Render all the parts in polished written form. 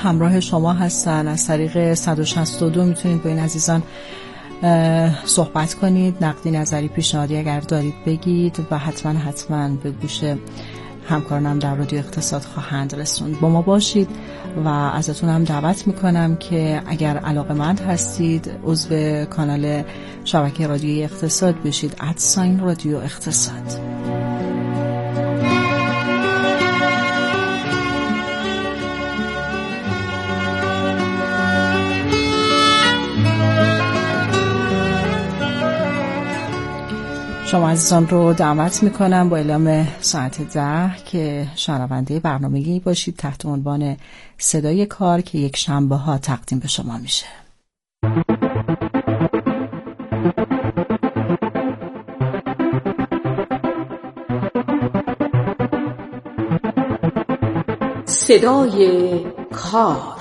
همراه شما هستن. از طریق 162 میتونید با این عزیزان صحبت کنید، نقدی، نظری، پیشنهادی اگر دارید بگید و حتما به گوش همکارانم در رادیو اقتصاد خواهند رسوند. با ما باشید و ازتون هم دعوت میکنم که اگر علاقه‌مند هستید عضو کانال شبکه رادیوی اقتصاد بشید، @رادیو اقتصاد. شما عزیزان رو دعوت میکنم با اعلام ساعت 10 که شنونده برنامه‌ای باشید تحت عنوان صدای کار که یک شنبه ها تقدیم به شما میشه. صدای کار.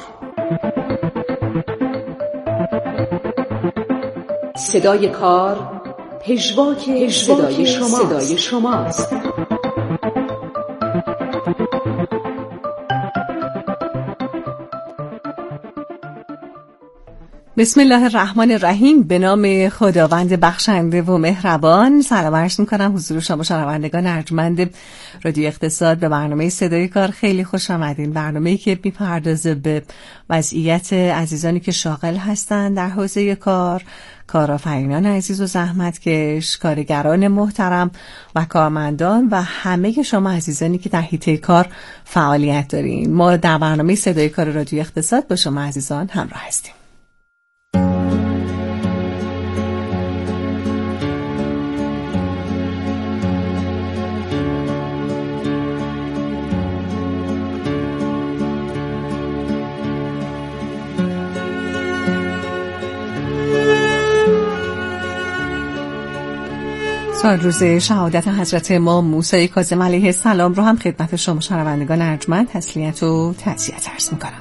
صدای کار پژواک صدای شماست. بسم الله الرحمن الرحیم. به نام خداوند بخشنده و مهربان. سلام عرض می‌کنم حضور شما شنوندگان ارجمند رادیو اقتصاد به برنامه صدای کار. خیلی خوش آمدین. برنامه‌ای که می‌پردازه به وضعیت عزیزانی که شاغل هستند در حوزه کار، کارآفرینان عزیز و زحمتکش، کارگران محترم و کارمندان و همه شما عزیزانی که در حیطه کار فعالیت دارین. ما در برنامه صدای کار رادیو اقتصاد با شما عزیزان همراه هستیم. روز شهادت حضرت امام موسی کاظم علیه السلام رو هم خدمت شما شنوندگان ارجمند تسلیت و تعزیت عرض می‌کنم.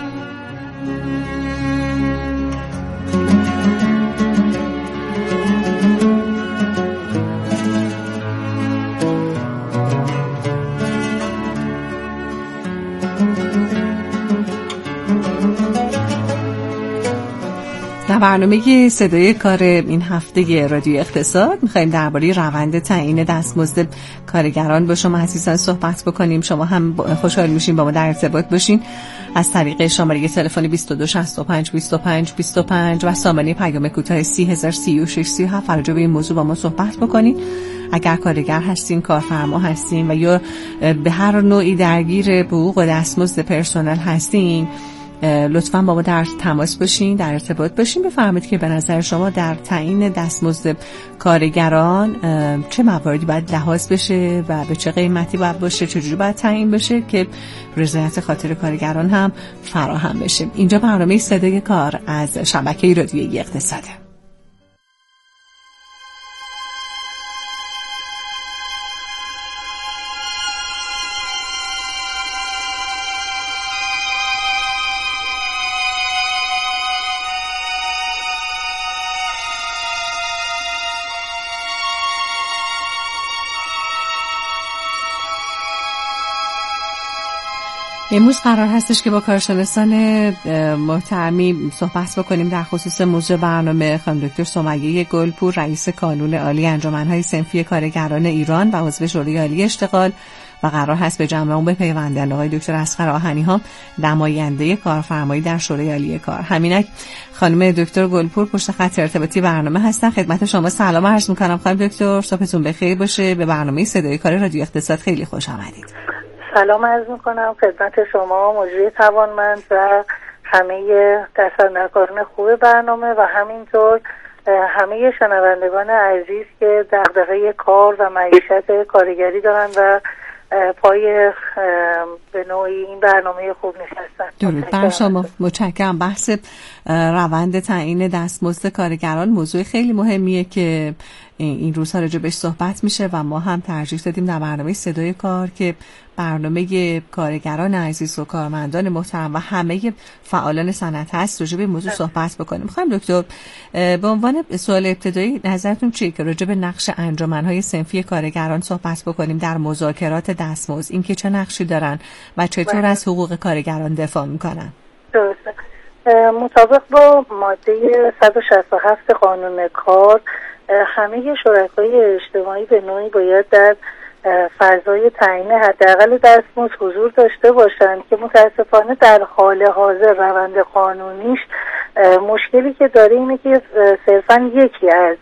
در برنامه صدای کار این هفته رادیو اقتصاد می‌خوایم درباره روند تعیین دستمزد کارگران با شما عزیزان صحبت بکنیم. شما هم خوشحال میشیم با ما در ارتباط باشین از طریق شماره تلفن 2265 25 25 و سامانه پیام کوتاه 303637 راجع به این موضوع با ما صحبت بکنین. اگر کارگر هستین، کارفرما هستین و یا به هر نوعی درگیر حقوق و دستمزد پرسنل هستین، لطفاً با ما در تماس باشین، در ارتباط باشین. بفرمایید که به نظر شما در تعیین دستمزد کارگران چه مواردی باید لحاظ بشه و به چه قیمتی باید باشه، چجوری باید تعیین بشه که رضایت خاطر کارگران هم فراهم بشه. اینجا برنامه صدای کار از شبکه رادیویی اقتصاده. امروز قرار هستش که با کارشناسان محترمی صحبت بکنیم در خصوص موضوع برنامه. خانم دکتر سمیه گلپور، رئیس کانون عالی انجمن‌های صنفی کارگران ایران و عضو شورای عالی اشتغال و قرار هست به جمع اون بپیوندن آقای دکتر اصغر آهنی‌ها، نماینده کارفرمایی در شورای عالی کار. همینک خانم دکتر گلپور پشت خط ارتباطی برنامه هستن. خدمت شما سلام عرض می‌کنم خانم دکتر، صبحتون بخیر باشه. به برنامه صدای کار رادیو اقتصاد خیلی خوش آمدید. سلام عرض میکنم خدمت شما مجری توانمند و همه دستاندرکاران خوب برنامه و همینطور همه شنوندگان عزیز که دغدغه کار و معیشت کارگری دارن و پای به نوعی این برنامه خوب نشستن. درود بر شما. متشکرم. بحث روند تعیین دستمزد کارگران موضوع خیلی مهمیه که این روزها راجع بهش صحبت میشه و ما هم ترجیح دادیم در برنامه صدای کار که برنامه کارگران عزیز و کارمندان محترم و همه فعالان صنعت هست راجع به موضوع صحبت بکنیم. خانم دکتر، به عنوان سوال ابتدایی نظرتون چیه که راجع به نقش انجمن‌های صنفی کارگران صحبت بکنیم در مذاکرات دستمزد، اینکه چه نقشی دارن و چطور از حقوق کارگران دفاع میکنن؟ مطابق با ماده 167 قانون کار، همه شرکای اجتماعی به نوعی باید در فضای تعیین حداقل دستمزد حضور داشته باشند که متاسفانه در حال حاضر روند قانونیش مشکلی که داره اینه که صرفاً یکی از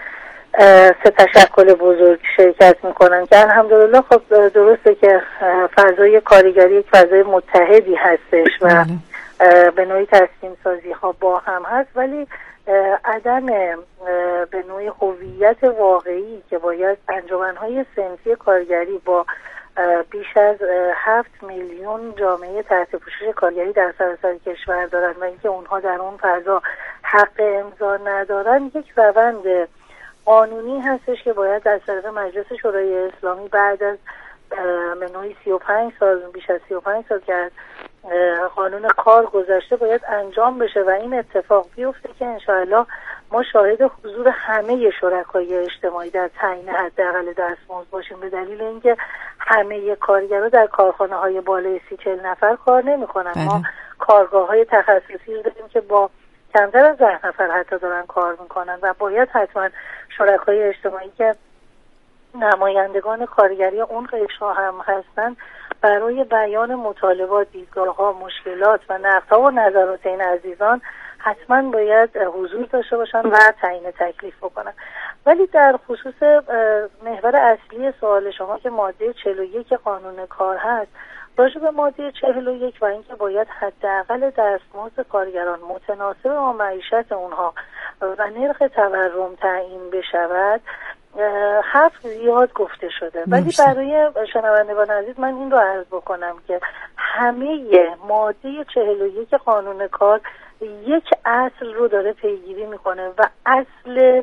سه تشکل بزرگ شرکت میکنن که الحمدلله خب درسته که فضای کارگری یک فضای متحدی هستش و به نوعی تصمیم سازی ها با هم هست، ولی عدم به نوعی هویت واقعی که باید انجمن‌های صنفی کارگری با بیش از 7 میلیون جامعه تحت پوشش کارگری در سراسر کشور دارن و اینکه اونها در اون فضا حق امضا ندارن، یک روند قانونی هستش که باید در طریق مجلس شورای اسلامی بعد از به نوعی 35 سال، بیش از 35 سال که قانون کار گذشته باید انجام بشه و این اتفاق بیفته که انشاءالله ما شاهد حضور همه شرکای اجتماعی در تعیین حداقل دستمزد باشیم، به دلیل اینکه همه کارگرها در کارخانه های بالای 30-40 نفر کار نمی‌کنن. ما کارگاه های تخصصی داریم که با کمتر از 10 نفر حتی دارن کار میکنن و باید حتما شرکای اجتماعی که نمایندگان کارگری اون قشرها هم هستن برای بیان مطالبات، دیدگاه‌ها، مشکلات و نقدها و نظرات این عزیزان حتما باید حضور داشته باشن و تعیین تکلیف بکنن. ولی در خصوص محور اصلی سوال شما که ماده 41 قانون کار هست، راجع به ماده 41 و اینکه باید حداقل دستمزد کارگران متناسب با معیشت اونها و نرخ تورم تعیین بشود، حرف زیاد گفته شده، ولی برای شنوندگان عزیز من این رو عرض بکنم که همه ماده 41 قانون کار یک اصل رو داره پیگیری میکنه و اصل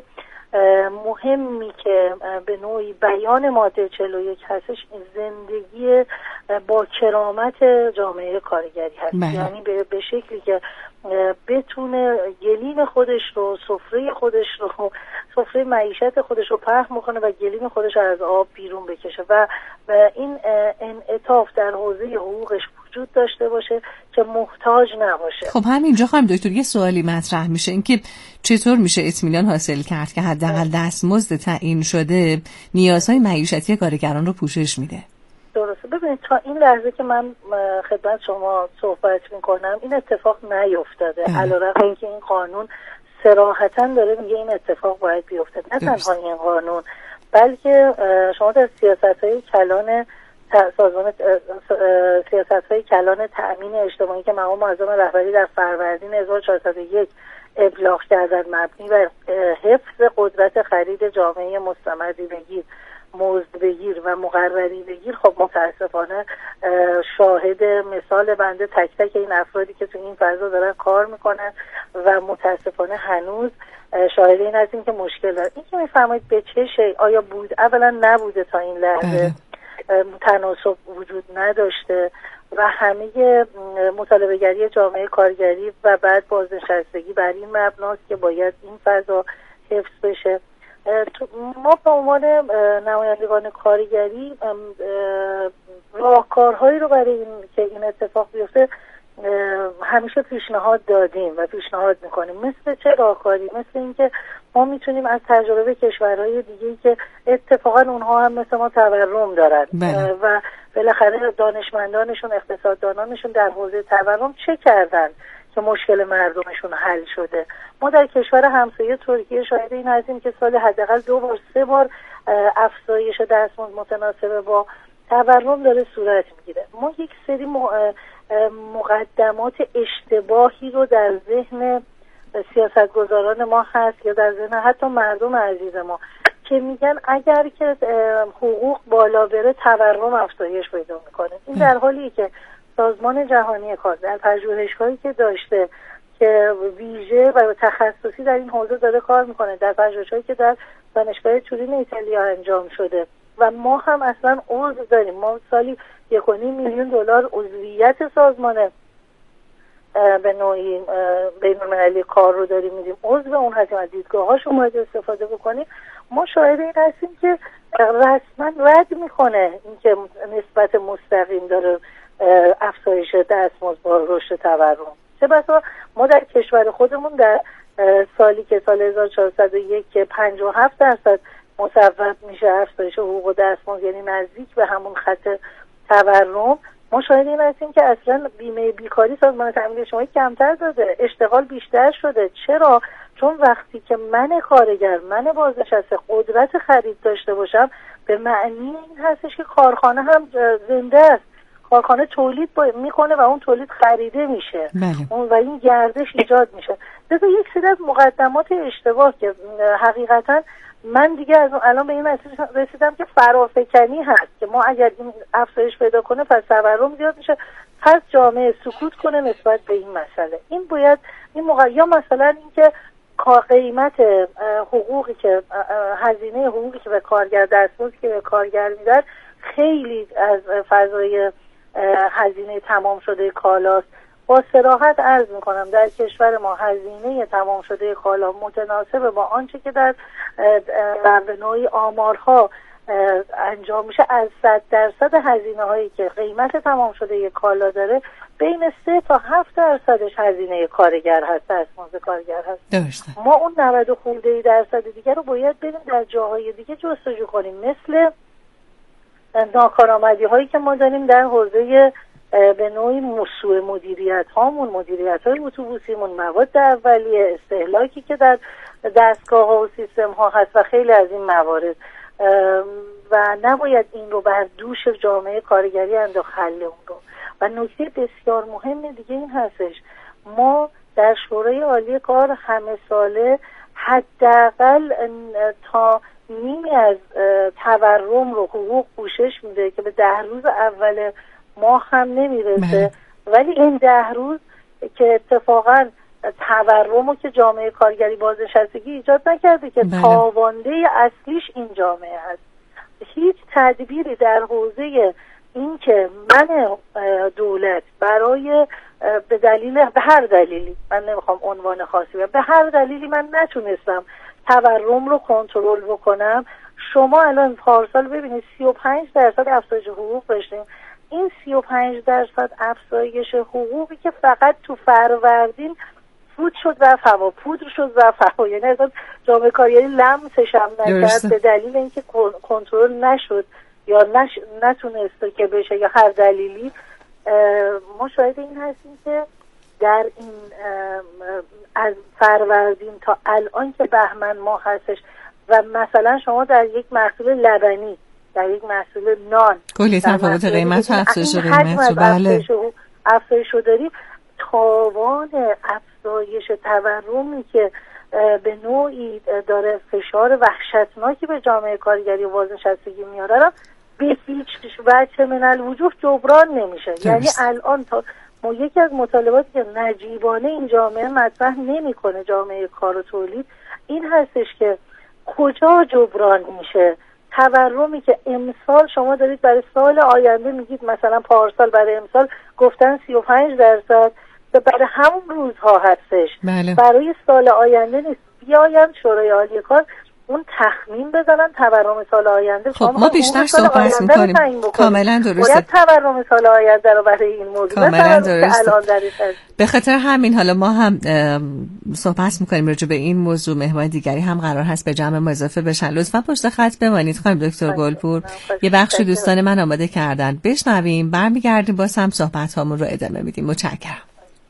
مهمی که به نوعی بیان ماده 41 هستش زندگی با کرامت جامعه کارگری هست. یعنی به شکلی که بتونه گلیم خودش رو، سفره خودش رو، سفره معیشت خودش رو پهن بکنه و گلیم خودش رو از آب بیرون بکشه و این انعطاف در حوزه حقوقش وجود داشته باشه که محتاج نباشه. خب همینجا خانم دکتر یه سوالی مطرح میشه، این که چطور میشه اطمینان حاصل کرد که حداقل دستمزد تعیین شده نیازهای معیشتی کارگران رو پوشش میده؟ درسته. ببینید تا این لحظه که من خدمت شما صحبت میکنم این اتفاق نیفتاده، علیرغم اینکه این قانون صراحتاً داره میگه این اتفاق باید بیفته. نه تنها این قانون بلکه شما در سیاست‌های کلان سازمان سیاست‌های کلان تأمین اجتماعی که مقام معظم رهبری در فروردین 1401 ابلاغ کردن مبنی بر حفظ قدرت خرید جامعه مستمری بگیر، مزد بگیر و مقرری بگیر، خب متاسفانه شاهد مثال بنده تک تک این افرادی که تو این فضا دارن کار میکنن و متاسفانه هنوز شاهد این هستیم که مشکل داره. این که میفرمایید به چه شی، آیا بود؟ اولا نبوده، تا این لحظه تناسب وجود نداشته و همه مطالبه‌گری جامعه کارگری و بعد بازنشستگی بر این مبناست که باید این فضا حفظ بشه. ما به عنوان نمایندگان کارگری راهکارهایی رو برای این که این اتفاق بیفته همیشه پیشنهاد دادیم و پیشنهاد میکنیم. مثل چه راهکاری؟ مثل اینکه ما میتونیم از تجربه کشورهای دیگه‌ای که اتفاقا اونها هم مثل ما تورم دارن و بالاخره دانشمندانشون، اقتصاددانانشون در حوزه تورم چه کردن که مشکل مردمشون حل شده. ما در کشور همسایه ترکیه شاهد این هستیم که سال حداقل 2-3 بار افزایش دستمزد متناسب با تورم داره صورت میگیره. ما یک سری مقدمات اشتباهی رو در ذهن سیاستگزاران ما هست یا در ذهن حتی مردم عزیز ما که میگن اگر که حقوق بالا بره تورم افزایش پیدا میکنه. این در حالی که سازمان جهانی کار در پژوهش‌هایی که داشته که ویژه و تخصصی در این حوزه داره کار میکنه، در پژوهش‌هایی که در دانشگاه تورین ایتالیا انجام شده و ما هم اصلا عضو داریم، ما سالی 1.5 میلیون دلار عضویت سازمان به نوعی بین‌المللی کار رو داریم میدیم، عضو اون هستیم، از دیدگاه‌هاشون باید استفاده بکنیم. ما شاهد این هستیم که رسما رد میکنه اینکه نسبت مستقیم داره افزایش دستمزد با رشد تورم. چه بسا ما در کشور خودمون در سالی که سال 1401 که 57% مصوب میشه افزایش حقوق و دستمزد، یعنی نزدیک به همون خط تورم، ما شاهد این هستیم که اصلا بیمه بیکاری سازمان تامین اجتماعی کمتر داده، اشتغال بیشتر شده. چرا؟ چون وقتی که من کارگر، من بازنشسته قدرت خرید داشته باشم، به معنی این هستش که کارخانه هم زنده است، کارخانه تولید میکنه و اون تولید خریده میشه و این گردش ایجاد میشه. لذا یک سری از مقدمات اشتباه که حقیقتا من دیگه از الان به این مسئله رسیدم که فرافکنی هست که ما اگر این افزایش پیدا کنه پس تورم زیاد میشه، پس جامعه سکوت کنه نسبت به این مسئله. این باید یا مثلا اینکه قیمت حقوقی که هزینه حقوقی که به کارگر، دستمزدی که به کارگر میدن خیلی از فضای هزینه تمام شده کالاست. با صراحت عرض میکنم در کشور ما هزینه تمام شده کالا متناسب با آنچه که در نوعی آمارها انجام میشه از 100% هزینه هایی که قیمت تمام شده یک کالا داره بین 3 تا 7% هزینه کارگر هست، دستمزد کارگر هست. درسته. ما اون 90 خورده درصد دیگه رو باید بریم در جاهای دیگه جستجو کنیم، مثل ناکارآمدی هایی که ما داریم در حوزه به نوعی موسوعه مدیریت هامون، مدیریت های اتوبوسیمون، مواد اولیه، استهلاکی که در دستگاه ها و سیستم ها هست و خیلی از این موارد و نباید این رو بر دوش جامعه کارگری انداخت حل اون رو. و نکته بسیار مهم دیگه این هستش، ما در شورای عالی کار همه ساله حداقل تا نیمی از تورم رو حقوق پوشش میده که به 10 روز اول ماه هم نمیرسه، ولی این 10 روز که اتفاقا تورم رو که جامعه کارگری بازنشستگی ایجاد نکرده که تاوانده اصلیش این جامعه هست. هیچ تدبیری در حوزه این که من دولت برای به هر دلیلی، من نمیخوام عنوان خاصی به هر دلیلی من نتونستم تورم رو کنترل بکنم. شما الان پارسال ببینید 35% افزایش حقوق داشتیم. این 35% افزایش حقوقی که فقط تو فروردین فوت شد و هوا، پودر شد و هوا، یعنی اصلا جامعه کارگری لمسش هم نکرد به دلیل اینکه کنترل نشد یا نتونسته که بشه یا هر دلیلی. ما شاهد این هستیم که در این از فروردین تا الان که بهمن ماه هستش و مثلا شما در یک محصول لبنی، در یک محصول نان کلی تفاوت قیمت و افزایش قیمت رو افزایش رو داریم. تاوان افزایش تورمی که به نوعی داره فشار وحشتناکی به جامعه کارگری و بازنشستگی میاره به هیچ وجه من الوجوه جبران نمیشه. یعنی الان تا ما یکی از مطالباتی که نجیبانه این جامعه مطرح نمیکنه، جامعه کار و تولید، این هستش که کجا جبران میشه تورمی که امسال شما دارید برای سال آینده میگید، مثلا پارسال برای امسال گفتن 35% برای همون روزها هستش. برای سال آینده نیست. بیاین شورای عالی کار اون تخمین بزنن تورم سال آینده. خب ما بیشتر صحبت می‌کنیم. کاملا درسته. باید تورم سال آینده رو برای این موضوع کاملا درسته. به خاطر همین حالا ما هم صحبت می‌کنیم راجع به این موضوع. مهمان دیگری هم قرار هست به جمع ما اضافه بشن. لطفاً پشت خط بمانید خانم دکتر گلپور. یه بخشی دوستان من آماده کردن. بشنویم، برمیگردیم باز هم صحبت‌هامون رو ادامه میدیم. متشکرم.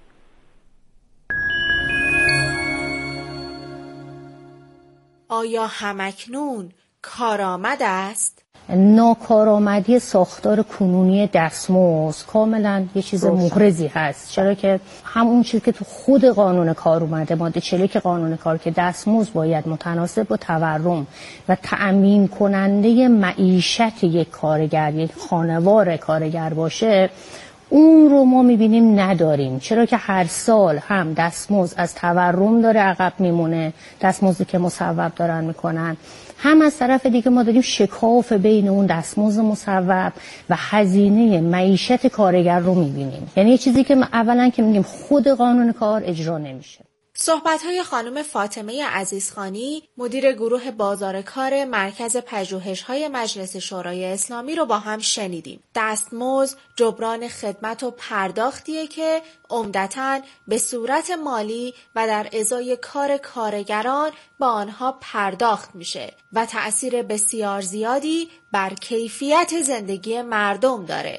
آیا همکنون کارآمد است؟ ناکارآمدی ساختار کنونی دستمزد کاملا یه چیز محرزی هست، چرا که همون چیزی که تو خود قانون کار اومده، ماده 41 قانون کار، که دستمزد باید متناسب با تورم و تأمین کننده معیشت یک کارگر، یک خانوار کارگر باشه، اون رو ما میبینیم نداریم. چرا که هر سال هم دستمزد از تورم داره عقب میمونه، دستمزدی که مصوب دارن میکنن، هم از طرف دیگه ما داریم شکاف بین اون دستمزد مصوب و هزینه معیشت کارگر رو میبینیم. یعنی یه چیزی که اولا که میگیم خود قانون کار اجرا نمیشه. صحبت‌های خانم فاطمه عزیزخانی مدیر گروه بازارکار مرکز پژوهش‌های مجلس شورای اسلامی رو با هم شنیدیم. دستمزد جبران خدمت و پرداختیه که عمدتاً به صورت مالی و در ازای کار کارگران با آنها پرداخت میشه و تأثیر بسیار زیادی بر کیفیت زندگی مردم داره.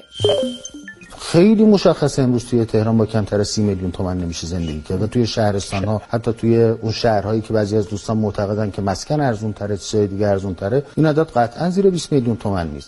خیلی مشخصه امروز توی تهران با کمتر از 30 میلیون تومان نمیشه زندگی کرد و توی شهرستان ها، حتی توی اون شهرهایی که بعضی از دوستان معتقدن که مسکن ارزون تره، چیزای دیگه ارزون تره، این عدد قطعا زیر 20 میلیون تومان نیست.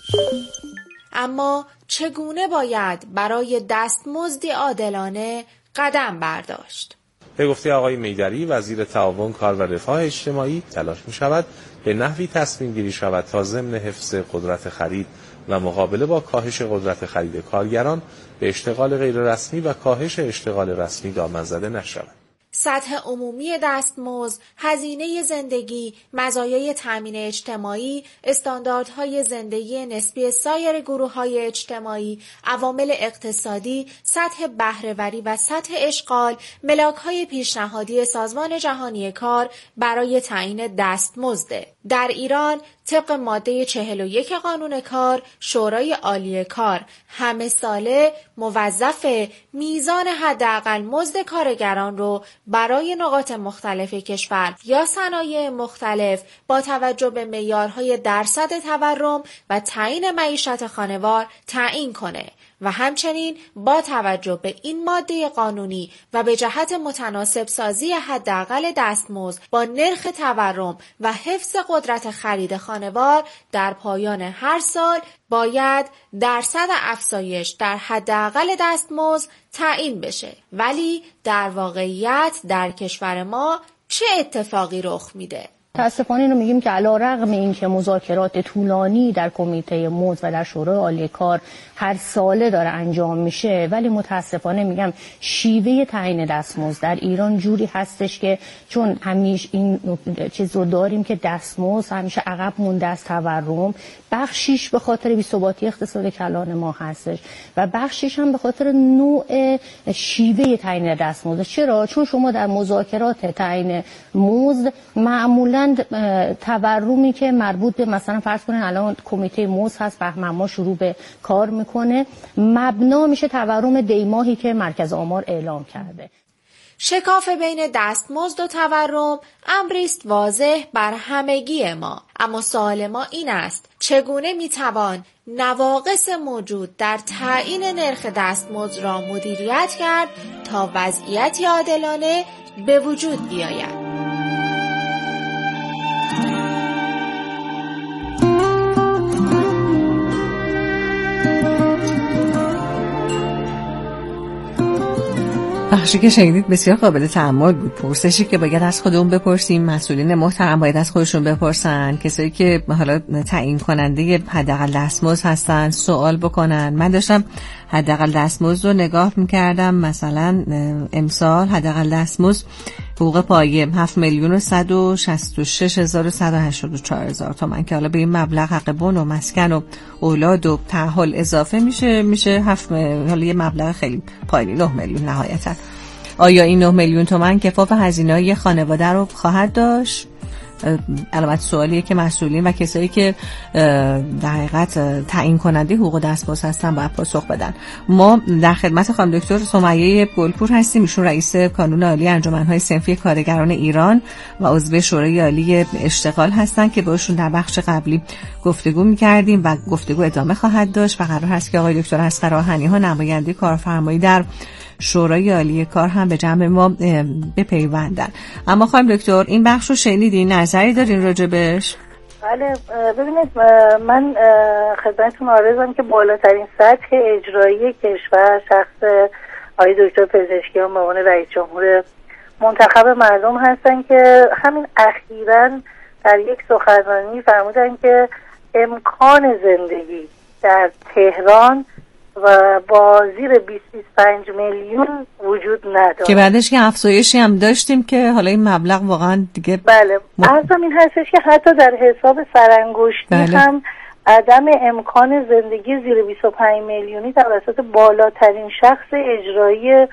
اما چگونه باید برای دستمزدی عادلانه قدم برداشت؟ به گفته آقای میدری وزیر تعاون، کار و رفاه اجتماعی، تلاش می شود به نحوی تصمیم گیری شود تا ضمن حفظ قدرت خرید و مقابله با کاهش قدرت خرید کارگران به اشتغال غیر رسمی و کاهش اشتغال رسمی دامن زده نشود. سطح عمومی دستمزد، هزینه زندگی، مزایای تامین اجتماعی، استانداردهای زندگی نسبی سایر گروه‌های اجتماعی، عوامل اقتصادی، سطح بهره‌وری و سطح اشغال، ملاک‌های پیشنهادی سازمان جهانی کار برای تعیین دستمزد. در ایران طبق ماده 41 قانون کار، شورای عالی کار همه ساله موظف میزان حداقل مزد کارگران رو برای نقاط مختلف کشور یا صنایع مختلف با توجه به معیارهای درصد تورم و تعیین معیشت خانوار تعیین کنه و همچنین با توجه به این ماده قانونی و به جهت متناسب سازی حداقل دستمزد با نرخ تورم و حفظ قدرت خرید خانوار در پایان هر سال باید درصد افزایش در حداقل دستمزد تعیین بشه. ولی در واقعیت در کشور ما چه اتفاقی رخ میده؟ متاسفانه اینو میگیم که علیرغم اینکه مذاکرات طولانی در کمیته مزد و در شورای عالی کار هر ساله داره انجام میشه، ولی متاسفانه میگم شیوه تعیین دستمزد در ایران جوری هستش که چون همیشه این چیز رو داریم که دستمزد همیشه عقب مونده از تورم، بخشیش به خاطر بی‌ثباتی اقتصاد کلان ما هستش و بخشیش هم به خاطر نوع شیوه تعیین دستمزد. چرا؟ چون شما در مذاکرات تعیین مزد معمولاً تورمی که مربوط به مثلا فرض کنین الان کمیته مزد هست، بهمن ماه شروع به کار میکنه، مبنا میشه تورم دیماهی که مرکز آمار اعلام کرده. شکاف بین دستمزد و تورم امری است واضح بر همگی ما، اما سوال ما این است چگونه میتوان نواقص موجود در تعیین نرخ دستمزد را مدیریت کرد تا وضعیتی عادلانه به وجود بیاید. بخشی که شنیدید بسیار قابل تأمل بود. پرسشی که باید از خودمون بپرسیم، مسئولین محترم باید از خودشون بپرسن، کسایی که حالا تعیین کننده حداقل دستمزد هستن سوال بکنن. من داشتم حداقل دستمزد رو نگاه می‌کردم، مثلا امسال حداقل دستمزد حقوق پایه 7,166,184 تومان که حالا به این مبلغ حق بن و مسکن و اولاد و تأهل اضافه میشه 7 حالا یه مبلغ خیلی پایینی 9 میلیون نهایتا. آیا این 9 میلیون تومان کفاف هزینه‌های خانواده رو خواهد داشت؟ علامت سوالیه که مسئولین و کسایی که در حقیقت تعیین کننده حقوق دستمزد هستن باید پاسخ بدن. ما در خدمت خانم دکتر سمیه گلپور هستیم، ایشون رئیس کانون عالی انجمن‌های صنفی کارگران ایران و عضو شورای عالی اشتغال هستن که باشون در بخش قبلی گفتگو می‌کردیم و گفتگو ادامه خواهد داشت و قرار هست که آقای دکتر اسقر آهنی‌ها نماینده کارفرمایی در شورای عالی کار هم به جمع ما بپیوندن. اما خانم دکتر این بخش رو شنیدین، نظری دارین راجبش؟ بله، ببینید من خدمتتون عرضم که بالاترین سطح اجرایی کشور شخص آقای دکتر پزشکیان به عنوان رئیس جمهور منتخب مردم هستن که همین اخیراً در یک سخنرانی فرمودن که امکان زندگی در تهران و با زیر 20-25 میلیون وجود نداره که بعدش که افزایشی هم داشتیم که حالا این مبلغ واقعا دیگه بله عرضم این هستش که حتی در حساب سرانگشتی هم عدم امکان زندگی زیر 25 میلیونی توسط بالاترین شخص اجرایی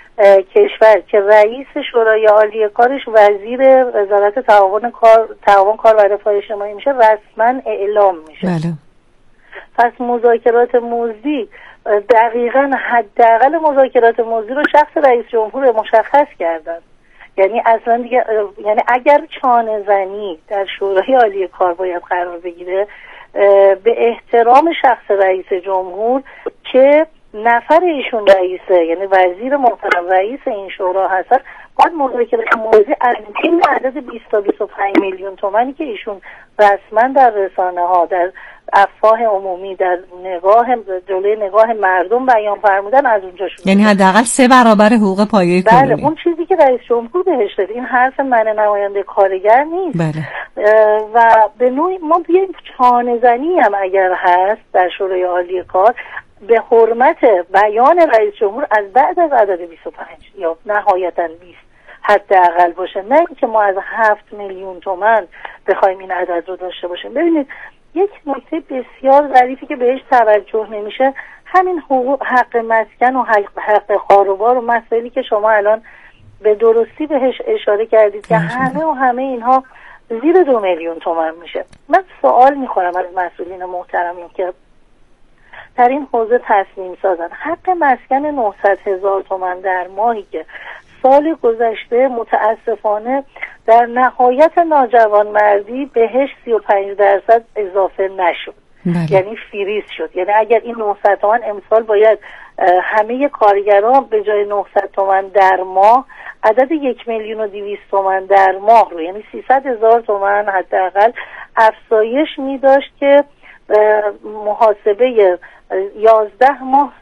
کشور که رئیس شورای عالی کارش وزیر وزارت تعاون کار و رفاه اجتماعی میشه رسما اعلام میشه. بله. پس مذاکرات مزدی دقیقاً حداقل مذاکرات مزدی رو شخص رئیس جمهور مشخص کردن. یعنی اصلا دیگه، یعنی اگر چانه زنی در شورای عالی کار باید قرار بگیره به احترام شخص رئیس جمهور که نفر ایشون رئیسه، یعنی وزیر محترم رئیس این شورا هستن، باید مذاکرات مزدی از این عدد 20 تا 25 میلیون تومانی که ایشون رسما در رسانه ها، در افواه عمومی، در جلوی نگاه مردم بیان فرمودن از اونجا شروع، یعنی حداقل 3 برابر حقوق پایه کنونی. بله، اون چیزی که رئیس جمهور بهش داد. این حرف من نماینده کارگر نیست. بله. و به نوعی ما بیایم چانه زنی هم اگر هست در شورای عالی کار به حرمت بیان رئیس جمهور از بعد از عدد 25 یا نهایتاً 20 حداقل باشه، نه اینکه ما از 7 میلیون تومان بخوایم این عدد رو داشته باشیم. ببینید یک نکته بسیار ظریفی که بهش توجه نمیشه همین حق مسکن و حق خاروبار و مسائلی که شما الان به درستی بهش اشاره کردید که همه اینها زیر 2 میلیون تومان میشه. من سوال میخورم از مسئولین محترمین که در این حوزه تصمیم سازن. حق مسکن 900,000 تومان در ماهی که سال گذشته متاسفانه در نهایت ناجوانمردی بهش 35% اضافه نشد. بله. یعنی فریز شد. یعنی اگر این 900 تومان امسال باید همه کارگران به جای 900 تومان در ماه عدد 1,200,000 تومان در ماه رو، یعنی 300,000 تومان حداقل افزایش می داشت که محاسبه 11 ماه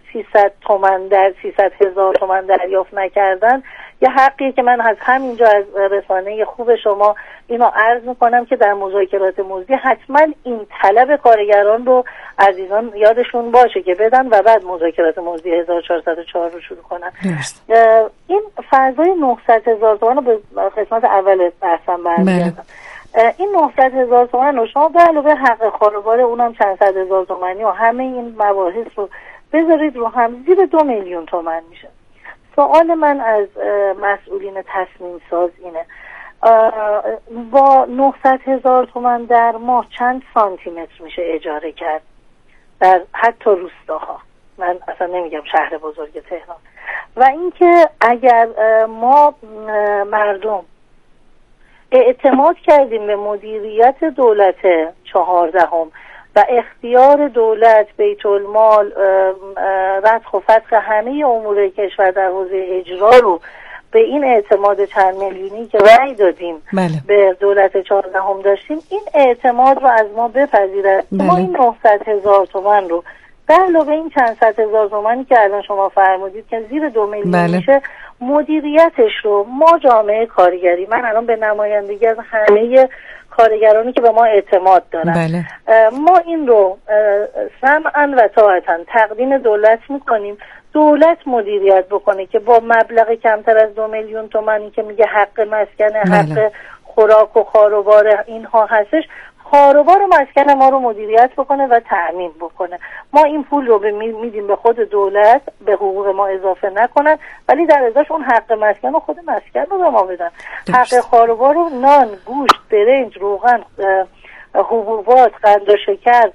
300,000 تومان دریافت نکردن یه حقیه که من از همینجا از رسانه خوب شما اینو عرض میکنم که در مذاکرات مزدی حتما این طلب کارگران رو عزیزان یادشون باشه که بدن و بعد مذاکرات مزدی 1404 رو شروع کنن. این فضای 900,000 تومان رو به قسمت اول بحثم برمیگردم. این 900,000 تومان رو شما به علاوه حق خاروبار اونم چند صد هزار تومانی و همه این مباحث رو بذارید رو هم، زیر 2 میلیون تومان میشه. سوال من از مسئولین تصمیم ساز اینه، با 900,000 تومان در ماه چند سانتی متر میشه اجاره کرد در حتی روستاها؟ من اصلا نمیگم شهر بزرگ تهران. و اینکه اگر ما مردم اعتماد کردیم به مدیریت دولت 14 و اختیار دولت، بیت المال، رتق و فتق همه امور کشور در حوزه اجرا رو به این اعتماد چند میلیونی که رأی دادیم به دولت 14 داشتیم، این اعتماد رو از ما بپذیرد. ما این 900,000 تومان رو به علاوه این چند صد هزار تومانی که الان شما فرمودید که زیر 2 میلیون میشه، مدیریتش رو ما جامعه کارگری، من الان به نمایندگی از همه کارگرانی که به ما اعتماد دارن، ما این رو سمعاً و طاعتاً تقدیم دولت میکنیم، دولت مدیریت بکنه که با مبلغ کمتر از 2 میلیون تومانی که میگه حق مسکن، حق خوراک و خاروبار اینها هستش، خاروبار و مسکن ما رو مدیریت بکنه و تأمین بکنه. ما این پول رو میدیم به خود دولت، به حقوق ما اضافه نکنن، ولی در ازاش اون حق مسکن و خود مسکن رو به ما بدن. حق خاروبار رو نان، گوشت، برنج، روغن، حبوبات، قند و شکر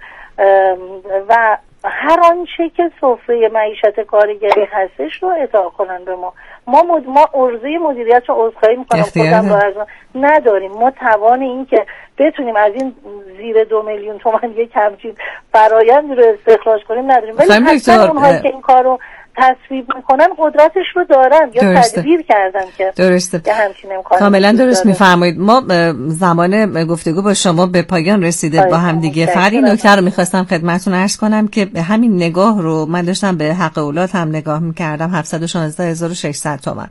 و هر آنچه که سفره معیشت کارگری هستش رو اطاع کنن به ما. ما عرضه مدیریت رو عذرخواهی میکنم خودم رو از نداریم. ما توان این که بتونیم از این زیر 2 میلیون تومان یک همچین فرایندی رو استخراج کنیم نداریم، ولی حتما اونهایی که این کار رو تصویب میکنن قدرتش رو دارن یا تدبیر کردن که همچین امکانی. کاملا درست میفرمایید. ما زمان گفتگو با شما به پایان رسیده با هم دیگه. فقط این نکته رو میخواستم خدمتتون عرض کنم که همین نگاه رو من داشتم به حق اولاد هم نگاه میکردم، 716,600 تومان.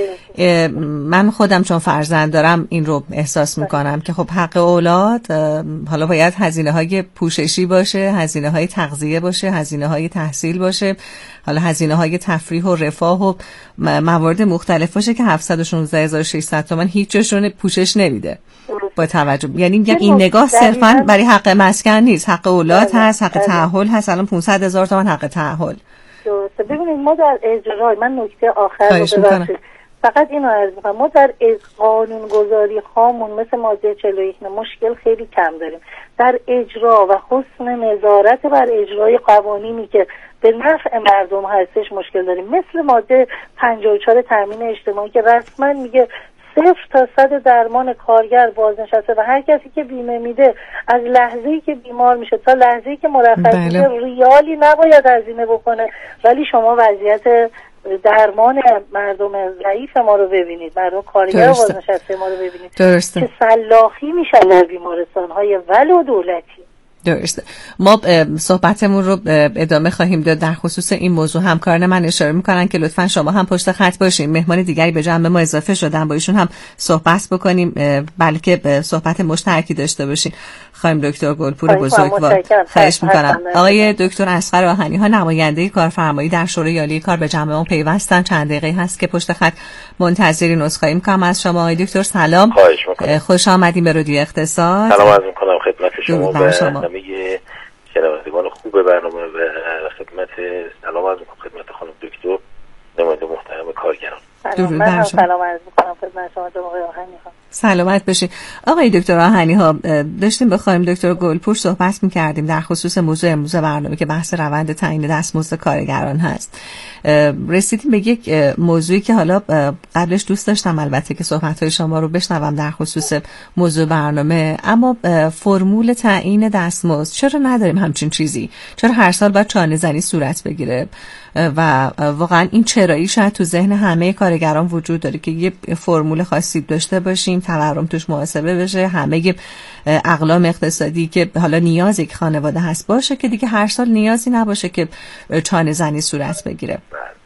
من خودم چون فرزند دارم این رو احساس میکنم که خب حق اولاد حالا باید هزینه‌های پوششی باشه، هزینه‌های تغذیه باشه، هزینه‌های تحصیل باشه، حالا هزینه‌های تفریح و رفاه و موارد مختلف باشه که 716,600 تومان هیچ جاشون پوشش نمیده. با توجه یعنی این نگاه صرفاً برای حق مسکن نیست، حق اولاد هست، حق تعهل هست. الان 500,000 تومان حق تعهل. درسته. ببینید ما در اجرای، من نکته آخر رو ببخشید فقط اینو عرض می‌کنم، ما در قانون‌گذاری هامون مثل ماده 41 مشکل خیلی کم داریم. در اجرا و حسن نظارت بر اجرای قوانینی که به نفع مردم هستش مشکل داریم. مثل ماده 54 تامین اجتماعی که رسما میگه 0 تا 100 درمان کارگر بازنشسته و هر کسی که بیمه میده از لحظه‌ای که بیمار میشه تا لحظه‌ای که مرخص میشه ریالی نباید هزینه بکنه. ولی شما وضعیت درمان مردم ضعیف ما رو ببینید، مردم کارگر بازنشسته ما رو ببینید که سلاخی میشن در بیمارستان‌های ولو دولتی. درسته. ما صحبتمون رو ادامه خواهیم داد در خصوص این موضوع. همکاران من اشاره میکنن که لطفاً شما هم پشت خط باشین. مهمان دیگری به جمع ما اضافه شدن، با ایشون هم صحبت بکنیم، بلکه صحبت مشترکی داشته باشین. خانم دکتر گلپور بزرگوار، خواهش میکنم. آقای دکتر اصغر آهنی ها نماینده کارفرمایی در شورای عالی کار به جمع ما پیوستن. چند دقیقه هست که پشت خط منتظرین. عذرخواهی میکنم از شما. آقای دکتر سلام، خوش آمدین به رادیو اقتصاد. سلام عرض میکنم خدمت شما و همه شنوندگان خوب برنامه و خدمت سلام عرض میکنم خدمت خانم دکتر نماینده محترم کارگران. من سلام عرض میکنم خدمت شما جناب آقای آهنی ها. سلامت باشین. آقای دکتر آهنی ها، داشتیم با خانم دکتر گلپور صحبت می‌کردیم در خصوص موضوع امروز برنامه که بحث روند تعیین دستمزد کارگران هست. رسیدیم به یک موضوعی که حالا قبلش دوست داشتم البته که صحبت‌های شما رو بشنوم در خصوص موضوع برنامه، اما فرمول تعیین دستمزد چرا نداریم همچین چیزی؟ چرا هر سال باید چانه‌زنی صورت بگیره؟ و واقعا این چرایی شاید تو ذهن همه کارگران وجود داره که یه فرمول خاصی داشته باشیم، تورم توش محاسبه بشه، همه اقلام اقتصادی که حالا نیاز یک خانواده هست باشه که دیگه هر سال نیازی نباشه که چانه‌زنی صورت بگیره.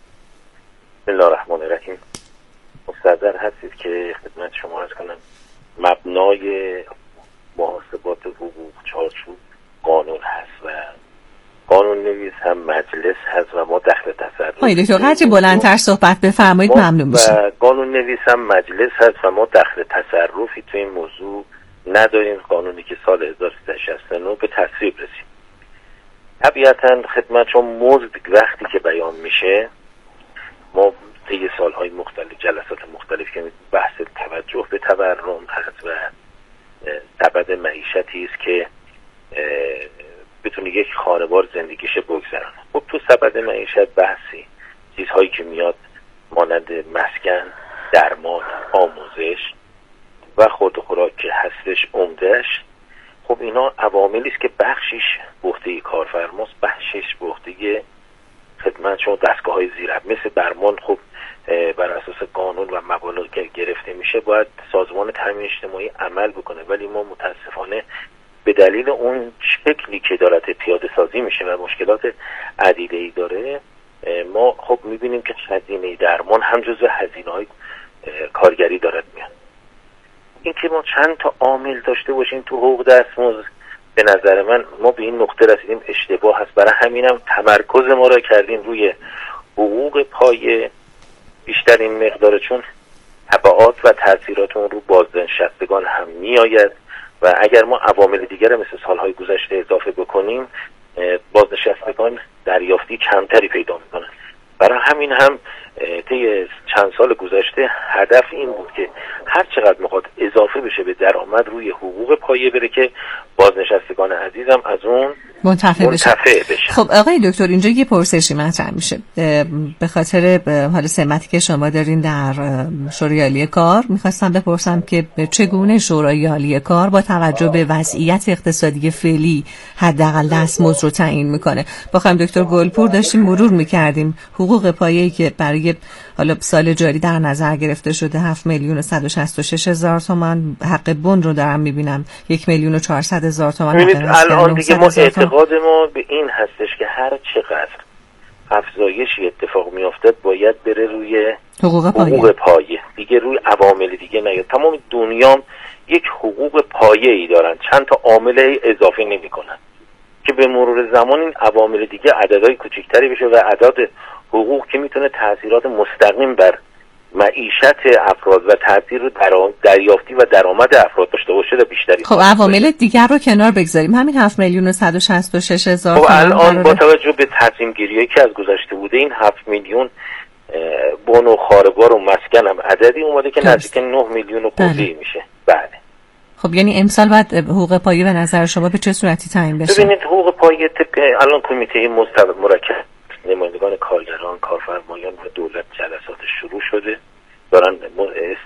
بسم الله الرحمن الرحیم. مستحضر هستید که خدمت شما عرض کنم مبنای محاسبات حقوق چارچوب قانون هست و قانون نویس هم مجلس هست و ما دخل تصرف. آقای دکتر قدری بلندتر صحبت بفرمایید ممنون میشم. و قانون نویس هم مجلس هست و ما دخل تصرفی تو این موضوع نداریم. قانونی که سال 1369 به تصویب رسید. طبیعتاً خدمت شما مزد وقتی که بیان میشه ما طی سالهای مختلف جلسات مختلف که بحث توجه به تورم هست و سبد معیشتی است که بتونه یک خانوار زندگیش بگذرونه. خب تو سبد معیشت بحثی چیزهایی که میاد مانند مسکن، درمان، آموزش و خورد و خوراک که هستش عمدهش، خب اینا عواملی است که بخشش به عهده کارفرماست، بخشش به عهده خدمت شما دستگاه‌های زیرب مثل درمان. خب بر اساس قانون و مبالغ گرفته میشه باید سازمان تامین اجتماعی عمل بکنه، ولی ما متاسفانه به دلیل اون شکلی که دارد پیاده سازی میشه و مشکلات عدیده‌ای داره، ما خب میبینیم که هزینه درمان هم جزو هزینه‌های کارگری دارد میاد. این که ما چند تا عامل داشته باشیم تو حقوق دستمزد، به نظر من ما به این نقطه رسیدیم اشتباه هست. برای همینم تمرکز ما را کردیم روی حقوق پایه بیشتر این مقدار، چون تبعات و تاثیرات اون رو بازنشستگان هم میآید و اگر ما عوامل دیگر مثل سالهای گذشته اضافه بکنیم بازنشستگان دریافتی کمتری پیدا میکنن. برای همین هم طی چند سال گذشته هدف این بود که هر چقدر میخواد اضافه بشه به درآمد روی حقوق پایه بره که بازنشستگان عزیزم از اون منتفع بشه. خب آقای دکتر اینجا یه پرسشی مطرح میشه به خاطر حال سمتی که شما دارین در شورای عالی کار. میخواستم بپرسم که چگونه شورای عالی کار با توجه به وضعیت اقتصادی فعلی حداقل دستمزد رو تعیین میکنه. با خانم دکتر گلپور داشتیم مرور میکردیم حقوق پایه‌ای که برای حالا سال جاری در نظر گرفته شده 7,166,000 تومان. حق بن رو دارم میبینم 1,400,000 تومان. الان دیگه ما اعتقاد ما به این هستش که هر چقدر افزایشی اتفاق میافتد باید بره روی حقوق پایه، دیگه روی عوامل دیگه نیاد. تمام دنیام یک حقوق پایه‌ای دارن، چند تا عامل اضافه نمی‌کنن که به مرور زمان این عوامل دیگه عددهای کوچکتری بشه و عدد حقوق که میتونه تاثیرات مستقیم بر معیشت افراد و تاثیر رو دریافتی و درآمد افراد داشته باشه در بیشتری. خب عوامل دیگر رو کنار بگذاریم، همین 7,166,000 خب الان با توجه به تصمیم گیری‌هایی که از گذشته بوده این 7 میلیون بن و خاربار و مسکن هم عددی اومده که نزدیک 9 میلیون و خورده میشه. بله. خب یعنی امسال باید حقوق پایه به نظر شما به چه صورتی تعیین بشه؟ ببینید حقوق پایه الان کمیته مرکز نمایندگان کارگران، کارفرمایان و دولت جلسات شروع شده، دارن